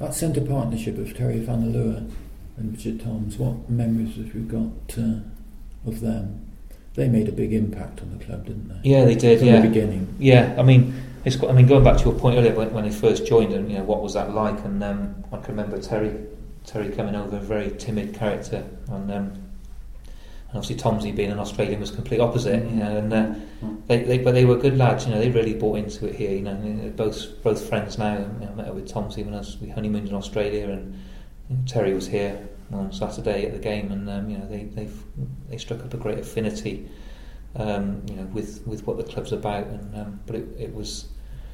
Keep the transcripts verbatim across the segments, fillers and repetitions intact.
That centre partnership of Terry van der Leeuwen and Richard Toms, what memories have you got uh, of them? They made a big impact on the club, didn't they? Yeah, they did. From yeah, the beginning. Yeah, I mean, it's. I mean, going back to your point earlier when, when they first joined, and you know, what was that like? And um, I can remember Terry, Terry coming over, a very timid character, and. Um, And obviously Tomsy being an Australian was complete opposite, you know, and uh, they, they, but they were good lads, you know. They really bought into it here, you know. They're both both friends now. You know, I met up with Tomsy when I was, we honeymooned in Australia, and you know, Terry was here on Saturday at the game, and um, you know they they they struck up a great affinity, um, you know, with, with what the club's about, and um, but it, it was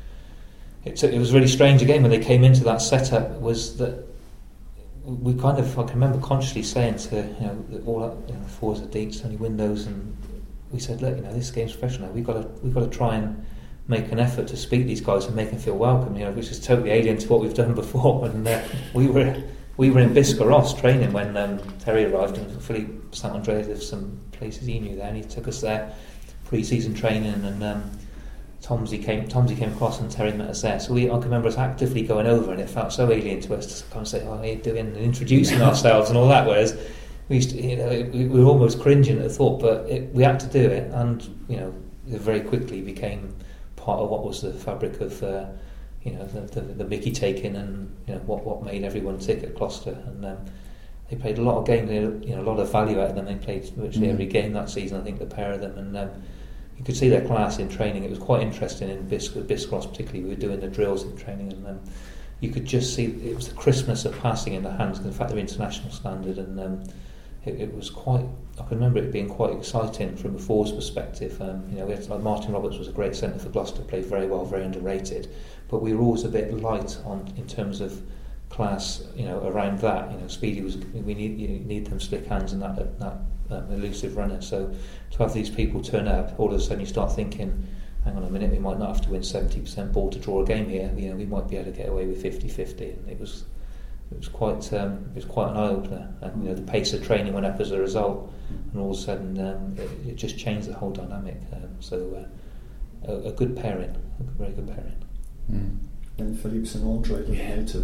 it it was really strange again when they came into that setup. Was that we kind of, I can remember consciously saying to, you know, all up, you know, the floors are deep, so many windows, and we said, look, you know, this game's professional. We've got to, we've got to try and make an effort to speak to these guys and make them feel welcome, you know, which is totally alien to what we've done before. And uh, we were we were in Biscarrosse training when um, Terry arrived, and Philippe Saint-André lived some places he knew there, and he took us there pre-season training, and um, Tomsy came Tomsy came across and Terry met us there. So we, I can remember us actively going over, and it felt so alien to us to kind of say, "Oh, how are you doing?" and introducing ourselves and all that. Whereas we used to, you know, we were almost cringing at the thought, but it, we had to do it, and you know, it very quickly became part of what was the fabric of, uh, you know, the, the, the Mickey taking, and you know what what made everyone tick at Gloucester. And um, they played a lot of games. They had, you know, a lot of value out of them. They played virtually mm. every game that season. I think the pair of them, and um, you could see their class in training. It was quite interesting in Bis- Biscarrosse, particularly. We were doing the drills in training, and um, you could just see it was the crispness of passing in the hands. In fact, they're international standard, and um, it, it was quite. I can remember it being quite exciting from a forwards perspective. Um, you know, we had, like Martin Roberts was a great centre for Gloucester, played very well, very underrated, but we were always a bit light on in terms of class. You know, around that. You know, Speedy was. We need you need them slick hands and that that. Um, elusive runner. So to have these people turn up, all of a sudden you start thinking, hang on a minute, we might not have to win seventy percent ball to draw a game here. You know, we might be able to get away with fifty-fifty. And it was it was quite um, it was quite an eye opener. And you know, the pace of training went up as a result, and all of a sudden um, it, it just changed the whole dynamic. Um, so uh, a, a good pairing, a very good pairing. Mm. And Philippe Saint-André was yeah. later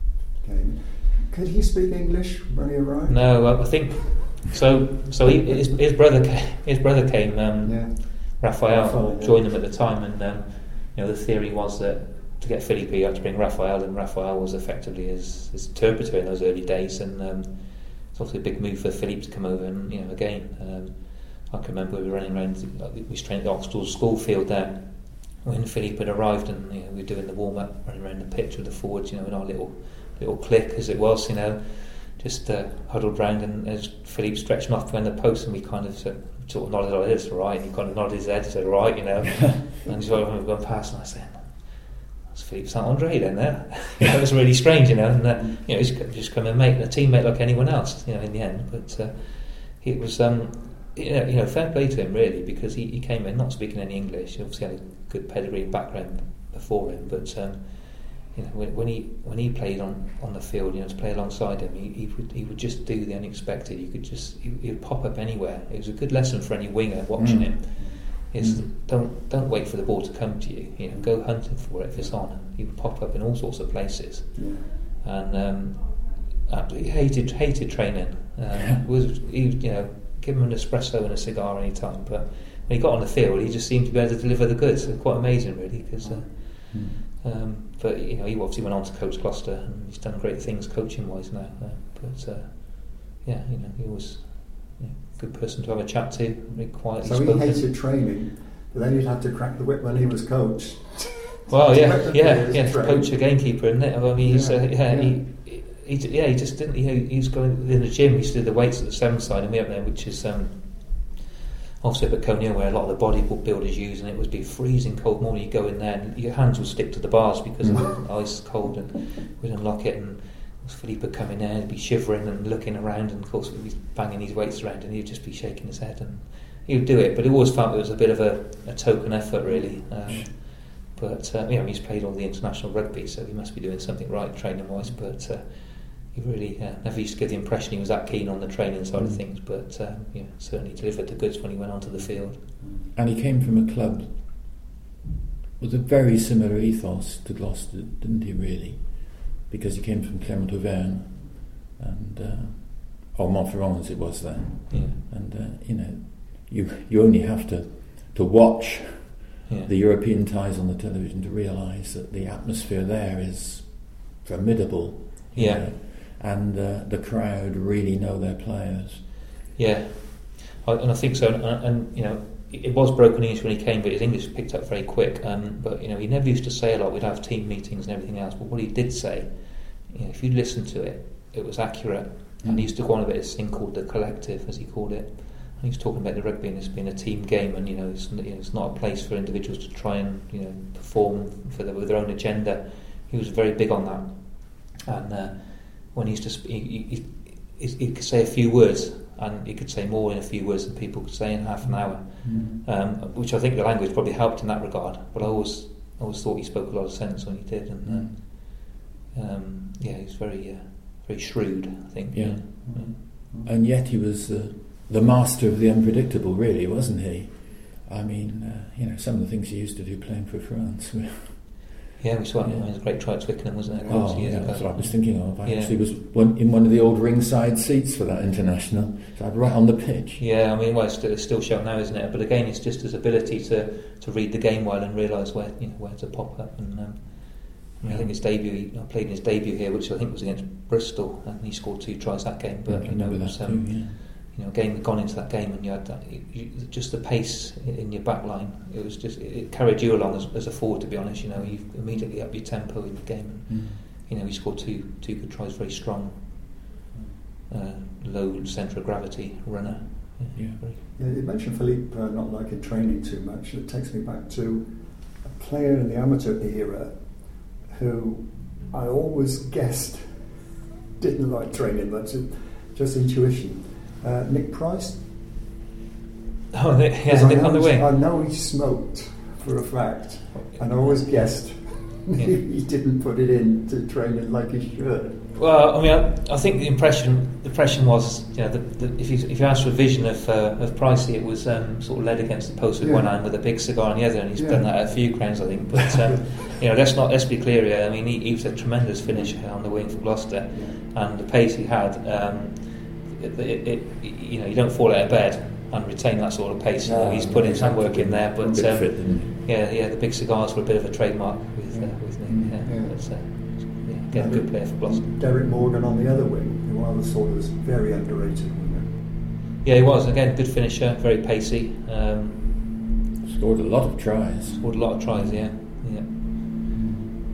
game. Could he speak English when he arrived? No, I think. So, so he, his, his brother came. His brother came. Um, yeah. Raphael, Raphael yeah. joined them at the time, and um, you know the theory was that to get Philippe, you had to bring Raphael, and Raphael was effectively his, his interpreter in those early days. And um, it's obviously a big move for Philippe to come over. And you know, again, um, I can remember we were running around. We was training at the Oxtal school field there when Philippe had arrived, and you know, we were doing the warm up, running around the pitch with the forwards, you know, in our little little clique as it was, you know. Just uh, huddled round, and as Philippe stretched him off behind the post, and we kind of said, sort of nodded our heads, all right. And he kind of nodded his head, said, right, you know. And he's like, we've gone past, and I said, that's Philippe Saint-André then, there. You know, it was really strange, you know. And uh, you know, he's just come and mate, a teammate like anyone else, you know, in the end. But uh, it was, um, you know, you know, fair play to him really, because he, he came in not speaking any English. He obviously had a good pedigree and background before him, but. Um, You know, when, when he when he played on, on the field, you know, to play alongside him, he, he would he would just do the unexpected. You could just he, he would pop up anywhere. It was a good lesson for any winger watching mm. him. Is mm. don't don't wait for the ball to come to you. You know, go hunting for it if it's on. He would pop up in all sorts of places, yeah. and um, absolutely hated hated training. Um, yeah. Was he you know give him an espresso and a cigar any time, but when he got on the field, he just seemed to be able to deliver the goods. It's quite amazing, really, because. Uh, mm. Um, but you know, he obviously went on to coach Gloucester, and he's done great things coaching-wise now. Uh, but uh, yeah, you know, he was you know, a good person to have a chat to. Really quietly so spoken. He hated training, but then he'd have to crack the whip when he was coach. Well, yeah, yeah, yeah. Coach a gamekeeper, isn't it? I mean, he's, yeah, uh, yeah, yeah. He, he, he, yeah, he just didn't. You know, he was going in the gym. He used to do the weights at the seven side, and we up there, which is. Um, Obviously up at Coney where a lot of the bodybuilders use, and it would be freezing cold morning. You go in there and your hands would stick to the bars because mm. of the ice cold, and we'd unlock it, and Philippe would come in there and be shivering and looking around, and of course we'd be banging these weights around, and he'd just be shaking his head, and he would do it, but he always felt it was a bit of a, a token effort really. Um, but uh, you know, he's played all the international rugby, so he must be doing something right training wise, but uh, he really uh, never used to give the impression he was that keen on the training side mm. of things, but um, you know, certainly delivered the goods when he went onto the field. And he came from a club with a very similar ethos to Gloucester, didn't he really? because he came from Clermont-Auvergne, and uh, or Montferrand as it was then. Yeah. And uh, you know, you you only have to to watch yeah. the European ties on the television to realise that the atmosphere there is formidable. Yeah. Know, and uh, the crowd really know their players. Yeah, I, and I think so. And, and you know, it was broken English when he came, but his English picked up very quick. Um, but you know, he never used to say a lot. We'd have team meetings and everything else. But what he did say, you know, if you listen to it, it was accurate. Mm. And he used to go on about this thing called the collective, as he called it. And he was talking about the rugby and this being a team game, and you know, it's, you know, it's not a place for individuals to try and you know perform for the, with their own agenda. He was very big on that. And uh, when he used to, sp- he, he, he could say a few words. And he could say more in a few words than people could say in half an hour, mm. um, which I think the language probably helped in that regard. But I always, always thought he spoke a lot of sense when he did, and uh, um, yeah, he was very, uh, very shrewd. I think. Yeah, yeah. yeah. And yet he was uh, the master of the unpredictable, really, wasn't he? I mean, uh, you know, some of the things he used to do playing for France. Yeah, we saw it. Yeah. It was a great try at Twickenham, wasn't it? Oh, years yeah, ago. that's what I was thinking of. I yeah. actually was one, in one of the old ringside seats for that international, so I'd right on the pitch. Yeah, I mean, well, it's still, it's still shown now, isn't it? But again, it's just his ability to, to read the game well and realise where you know where to pop up. And um, I, mean, yeah. I think his debut, he played in his debut here, which I think was against Bristol, and he scored two tries that game. But yeah, you know, it was, that um, too, yeah. you know, again, gone into that game, and you had that, you, just the pace in your back line. It was just it carried you along as, as a forward. To be honest, you know, you immediately up your tempo in the game. And, mm. You know, he scored two two good tries, very strong, uh, low centre of gravity runner. Yeah. Yeah. Yeah, you mentioned Philippe uh, not liking training too much. It takes me back to a player in the amateur era who I always guessed didn't like training much, just intuition. Uh, Nick Price. Oh, the, yeah, Nick on the wing. I know he smoked for a fact, and I always guessed yeah. he didn't put it in to training like he should. Well, I mean, I, I think the impression the impression was, you know, the, the, if you if you asked for a vision of uh, of Pricey, it was um, sort of led against the post with yeah. one hand with a big cigar in the other, and he's yeah. done that at a few grounds, I think. But um, you know, let's not let's be clear here. I mean, he, he was a tremendous finisher on the wing for Gloucester, yeah. and the pace he had. Um, It, it, it, you know, you don't fall out of bed and retain that sort of pace. No, you know, he's put in some work in there, but um, fit, yeah, yeah, the big cigars were a bit of a trademark with yeah. uh, with Nick. Yeah, yeah. But, uh, yeah, again, a good player for Gloucester. Derek Morgan on the other wing, who I always thought was very underrated winger. Yeah, he was again good finisher, very pacey. Um, scored a lot of tries. Scored a lot of tries, yeah.